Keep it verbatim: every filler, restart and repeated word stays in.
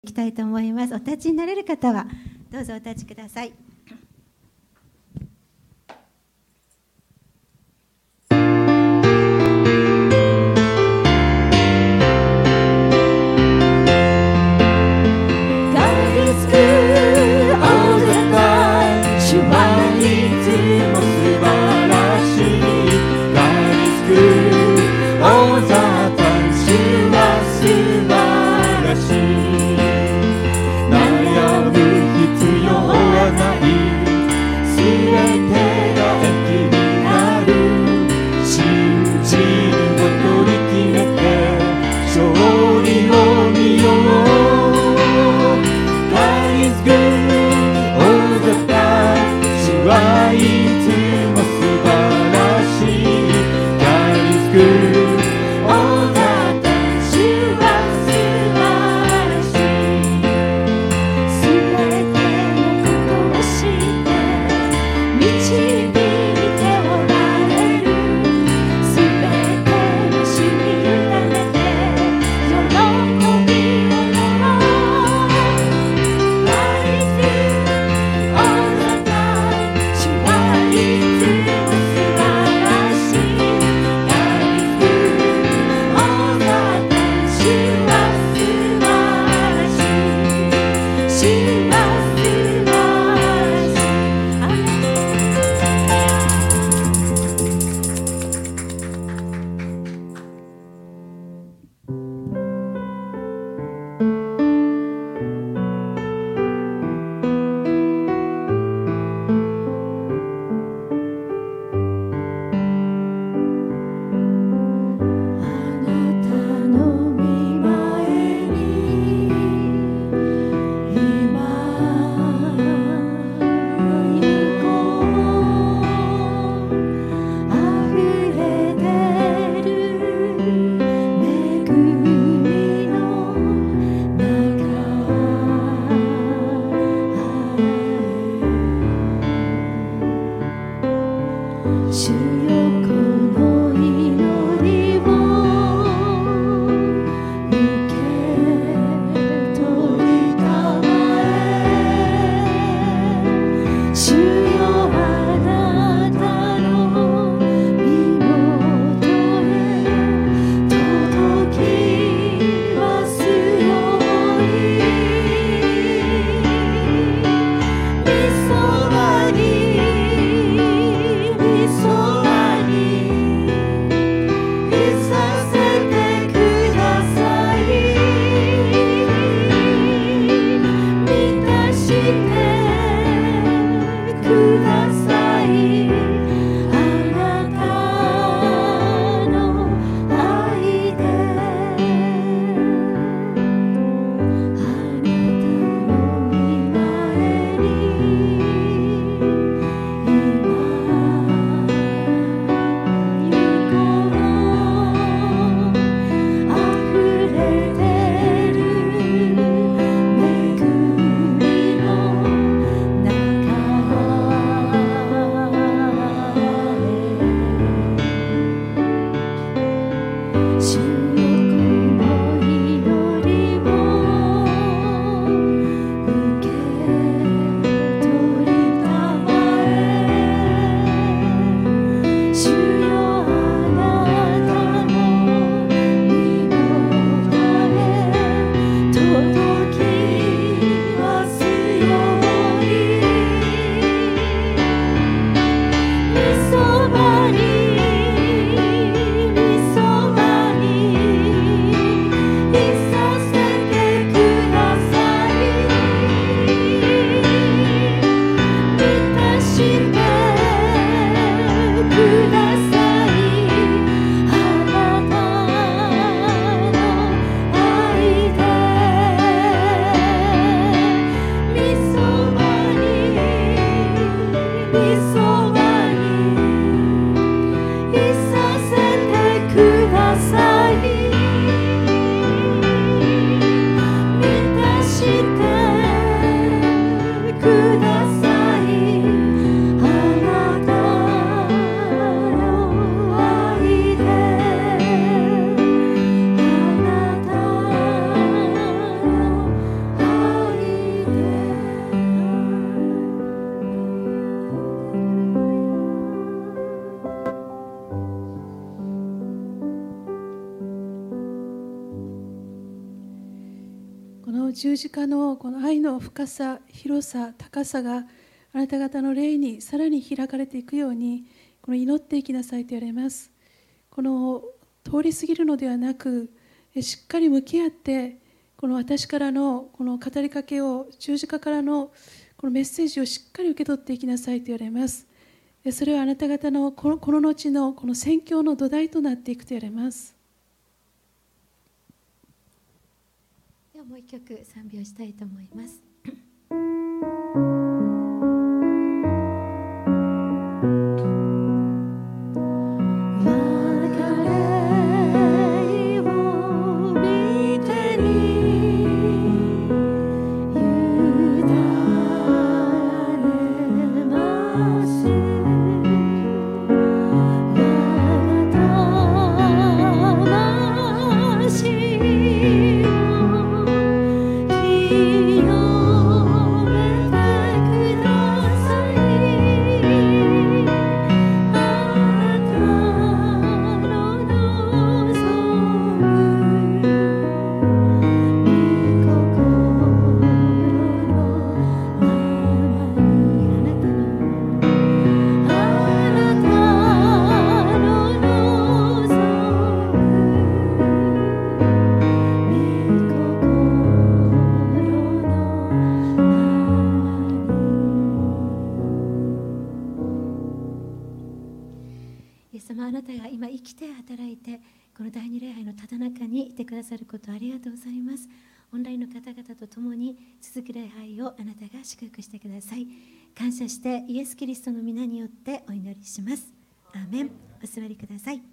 いきたいと思います。お立ちになれる方はどうぞお立ちください。 悩む必要はないこの十字架のこの愛の深さ、広さ、高さがあなた方の霊にさらに開かれていくように、この祈っていきなさいと言われます。この通り過ぎるのではなく、しっかり向き合って、この私からのこの語りかけを、十字架からのこのメッセージをしっかり受け取っていきなさいと言われます。それはあなた方のこの、この後のこの宣教の土台となっていくと言われます。 ではもう一曲賛美をしたいと思います。ありがとうございます。オンラインの方々と共に続く礼拝をあなたが祝福してください。感謝してイエス・キリストの皆によってお祈りします。アーメン。お座りください。